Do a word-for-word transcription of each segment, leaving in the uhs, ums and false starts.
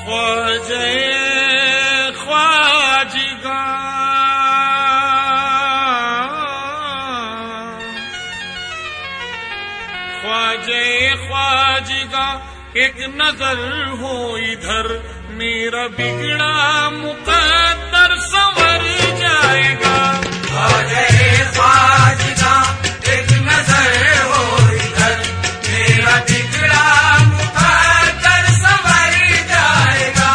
ख्वाजे ख्वाजिगा ख्वाजे ख्वाजिगा एक नजर हो इधर, मेरा बिगड़ा मुकद्दर संवर जाएगा। ख्वाजे ख्वाजिगा एक नजर हो इधर, मेरा बिगड़ा मुकद्दर संवर जाएगा।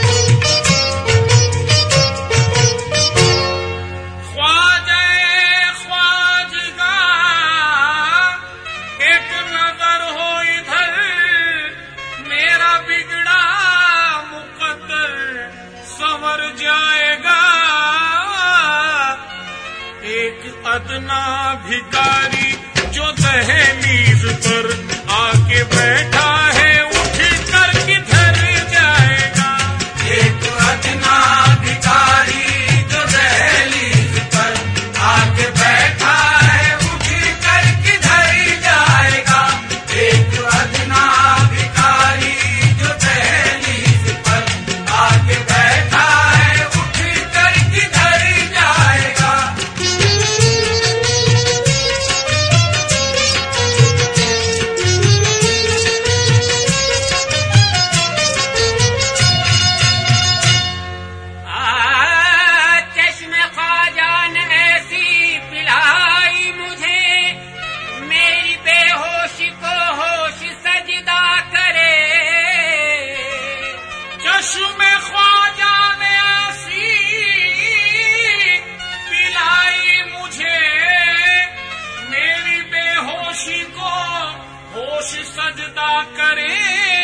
ख्वाजे ख्वाजिगा एक नजर हो इधर, मेरा बिगड़ा मुकद्दर संवर जाएगा। एक अदना भिखारी जो दहलीज पर आके बैठा है, उठ कर किधर जाएगा। एक अदना भिखारी जो दहलीज पर आके बैठा है, उठ कर किधर जाएगा। एक अदना भिखारी जो दहलीज पर आके बैठा है, उठ कर किधर जाएगा। चश्मे ख्वाजा ने ऐसी पिलाई मुझे, मेरी बेहोशी को होश सजदा करे। चश्मे ख्वाजा ने ऐसी पिलाई मुझे, मेरी बेहोशी को होश सजदा करे।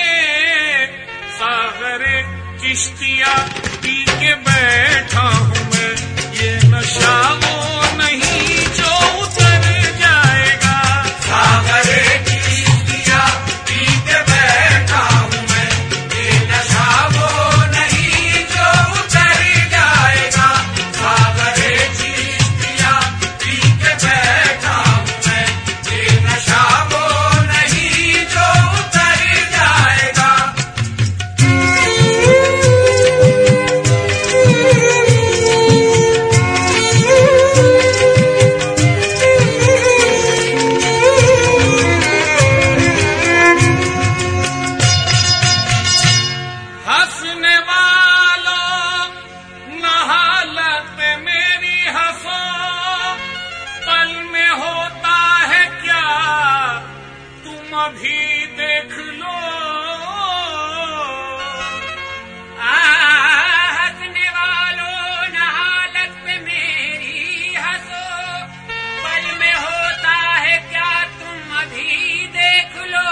सागरे चिश्तिया पी के बैठा हूँ मैं, ये नशा वो नहीं जो उतर जाएगा। सागरे चिश्तिया पी के बैठा हूँ मैं, ये नशा वो नहीं जो उतर जाएगा। सागरे चिश्तिया पी के बैठा हूँ मैं, ये नशा वो नहीं जो उतर जाएगा। हंसने वालों न हालत पे मेरी हंसो, पल में होता है क्या तुम अभी देख लो। हंसने वालों न हालत पे मेरी हंसो, पल में होता है क्या तुम अभी देख लो।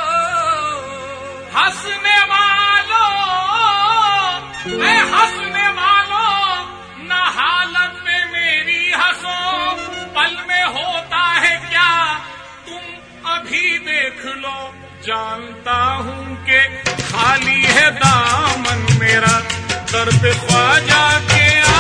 हंसने वालों मैं हंसने वालों न हालत में मेरी हंसो, पल में होता है क्या तुम अभी देख लो। जानता हूँ कि खाली है दामन मेरा, दर पे ख्वाजा के